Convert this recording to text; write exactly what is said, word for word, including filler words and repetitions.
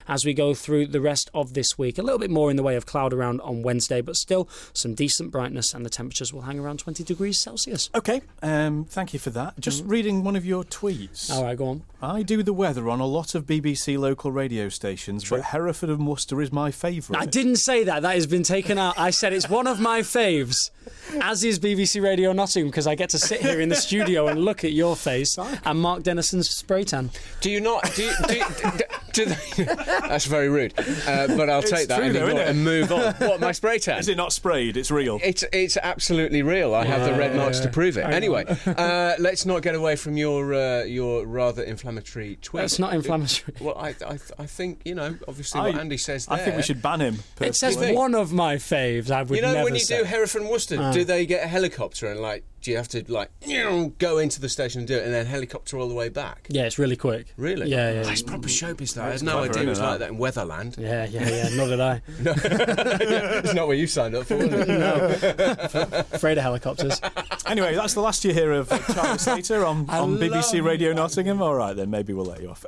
as we go through the rest of this week. A little bit more in the way of cloud around on Wednesday, but still some decent brightness, and the temperatures will hang around twenty degrees Celsius. OK, um, thank you for that. Just mm. reading one of your tweets. All right, go on. I do the weather on a lot of B B C local radio stations, True. but Hereford and Worcester is my favourite. I didn't say that. That has been taken out. I said it's one of my faves, as is B B C Radio Nottingham, because I get to sit here in the studio and look at your face and Mark Dennison's spray tan. Do you not... Do you, do you, do, do they, that's very rude, uh, but I'll it's take that true, and, though, ignore, and move on. What, my spray tan? Is it not sprayed? It's real. It's it's absolutely real. I have yeah, the red marks yeah. to prove it. Anyway, uh, let's not get away from your uh, your rather inflammatory tweet. It's not inflammatory. Well, I, I I think, you know, obviously what I, Andy says there... I think we should ban him, personally. It says one of my faves. I would You know, never when you say. do Hereford and Worcester, uh. do they get a helicopter and, like, do you have to, like, go into the station and do it and then helicopter all the way back? Yeah, it's really quick. Really? Yeah, yeah. That's proper showbiz, though. I had no idea it was like that in Weatherland. Yeah, yeah, yeah. Nor did I. No. It's not what you signed up for, was it? No. Afraid of helicopters. Anyway, that's the last you hear of Charlie Slater on, on B B C Radio Nottingham. All right, then, maybe we'll let you off.